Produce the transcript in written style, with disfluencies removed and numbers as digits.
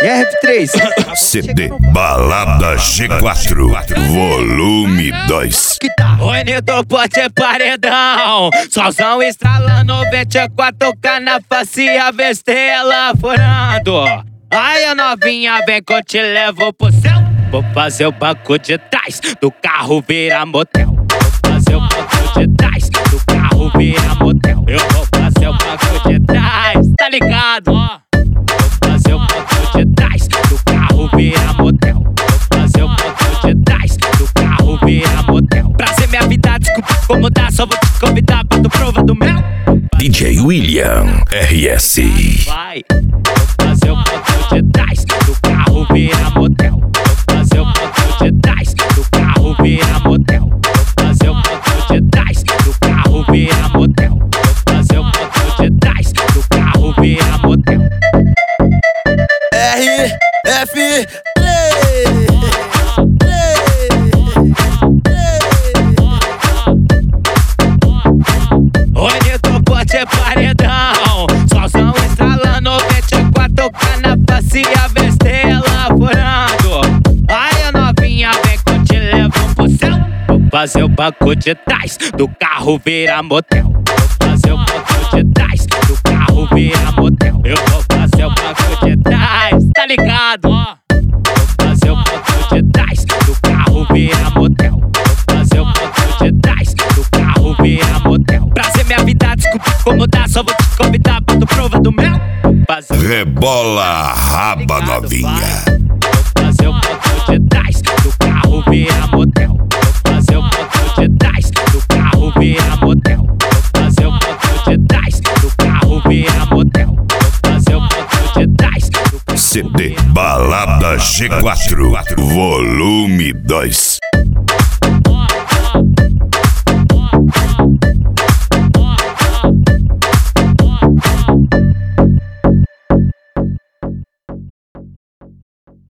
RF3 CD Balada G4 Volume 2. Bonito pote paredão, solzão estralando, 24K na face, a estrela furando. Ai, a novinha, vem que eu te levo pro céu. Vou fazer o banco de trás do carro virar motel. Vou fazer o banco de trás do carro virar motel. Eu vou fazer o banco de trás, tá ligado? Vou fazer o banco de trás do carro virar motel. Vou fazer o banco de trás do carro virar motel. Prazer minha vida, desculpa como dá, só vou te convidar pra tu prova do mel. DJ William RS. Vai, vou fazer o banco de trás do carro virar motel. Vou fazer o banco de trás do carro virar motel. Vou fazer o banco de trás do carro virar motel. Vou fazer o banco de trás do carro virar motel. RF3 Bonito pote paredão, solzão estralando, 24K na face, a estrela furando. Ai, a novinha, vem que eu te levo pro céu. Vou fazer o banco de trás do carro virar motel. Vou fazer o banco de trás do carro virar motel. Eu vou fazer o banco de trás, tá ligado? Vou fazer o banco de trás do carro virar motel. Vou fazer o banco de trás do carro virar motel. Prazer minha vida, desculpa como dá, só vou te convidar pra tu prova do mel. Rebola a raba novinha. Vou fazer o banco de trás do carro virar motel. Vou fazer o banco de trás do carro virar motel. Vou fazer o banco de trás do carro virar motel. Vou fazer o banco de trás do carro CD Balada G4 Volume 2.